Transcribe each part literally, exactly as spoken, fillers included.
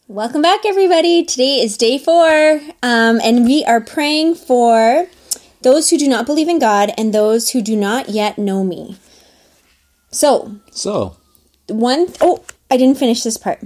Welcome back, everybody. Today is day four, um, and we are praying for those who do not believe in God and those who do not yet know me. So, so one, oh, I didn't finish this part.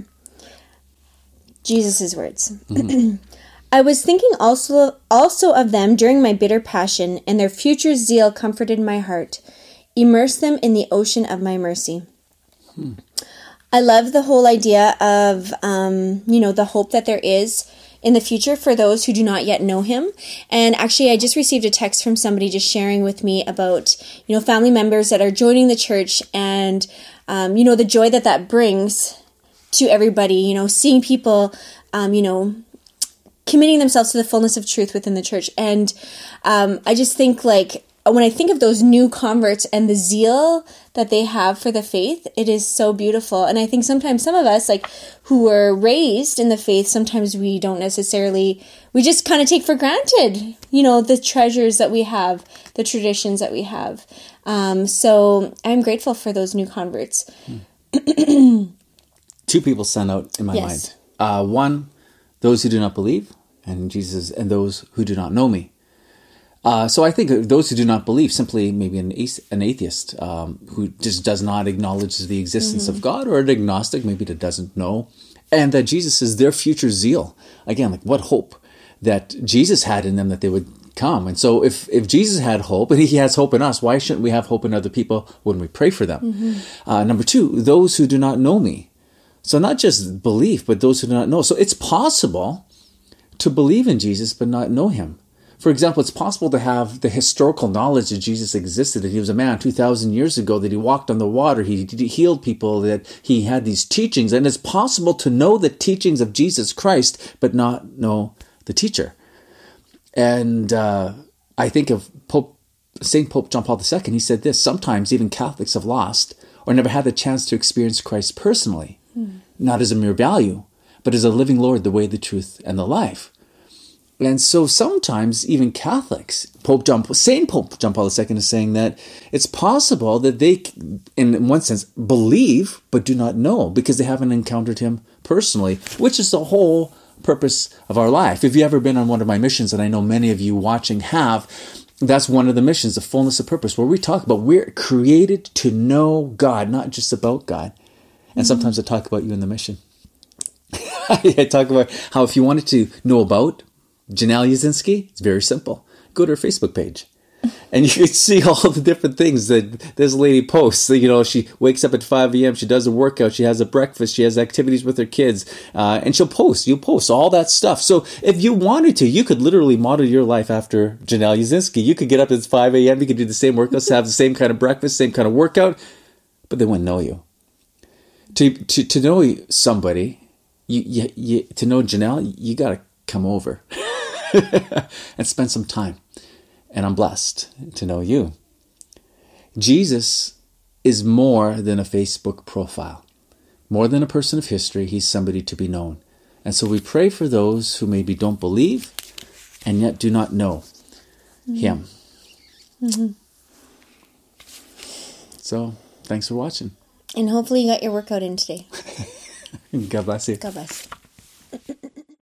Jesus' words. Mm-hmm. I was thinking also, also of them during my bitter passion, and their future zeal comforted my heart. Immerse them in the ocean of my mercy. Hmm. I love the whole idea of, um, you know, the hope that there is in the future for those who do not yet know him. And actually, I just received a text from somebody just sharing with me about, you know, family members that are joining the church and, um, you know, the joy that that brings to everybody, you know, seeing people, um, you know, committing themselves to the fullness of truth within the church. And um, I just think, like, when I think of those new converts and the zeal that they have for the faith, it is so beautiful. And I think sometimes some of us, like, who were raised in the faith, sometimes we don't necessarily, we just kind of take for granted, you know, the treasures that we have, the traditions that we have. Um, so I'm grateful for those new converts. Hmm. Two people stand out in my yes. mind. Uh, one, those who do not believe, and Jesus, and those who do not know me. Uh, so I think those who do not believe, simply maybe an, an atheist um, who just does not acknowledge the existence mm-hmm. of God, or an agnostic maybe that doesn't know, and that Jesus is their future zeal. Again, like, what hope that Jesus had in them that they would come. And so if, if Jesus had hope, and he has hope in us, why shouldn't we have hope in other people when we pray for them? Mm-hmm. Uh, number two, those who do not know me. So not just belief, but those who do not know. So it's possible to believe in Jesus but not know him. For example, it's possible to have the historical knowledge that Jesus existed, that he was a man two thousand years ago, that he walked on the water, he healed people, that he had these teachings. And it's possible to know the teachings of Jesus Christ, but not know the teacher. And uh, I think of Pope Saint Pope John Paul the Second. He said this: sometimes even Catholics have lost or never had the chance to experience Christ personally, mm. not as a mere value, but as a living Lord, the way, the truth, and the life. And so sometimes even Catholics, Pope John, Saint Pope John Paul the Second is saying that it's possible that they, in one sense, believe but do not know because they haven't encountered him personally, which is the whole purpose of our life. If you've ever been on one of my missions, and I know many of you watching have, that's one of the missions, the fullness of purpose, where we talk about we're created to know God, not just about God. And mm-hmm. sometimes I talk about you in the mission. I talk about how if you wanted to know about Janelle Yazinski, it's very simple. Go to her Facebook page. And you can see all the different things that this lady posts. You know, she wakes up at five a.m., she does a workout, she has a breakfast, she has activities with her kids, uh, and she'll post. You'll post all that stuff. So if you wanted to, you could literally model your life after Janelle Yazinski. You could get up at five a.m., you could do the same workouts, have the same kind of breakfast, same kind of workout, but they wouldn't know you. To to, to know somebody, you, you, you to know Janelle, you got to come over. and spend some time. And I'm blessed to know you. Jesus is more than a Facebook profile. More than a person of history, he's somebody to be known. And so we pray for those who maybe don't believe and yet do not know mm-hmm. him. Mm-hmm. So, thanks for watching. And hopefully you got your workout in today. God bless you. God bless.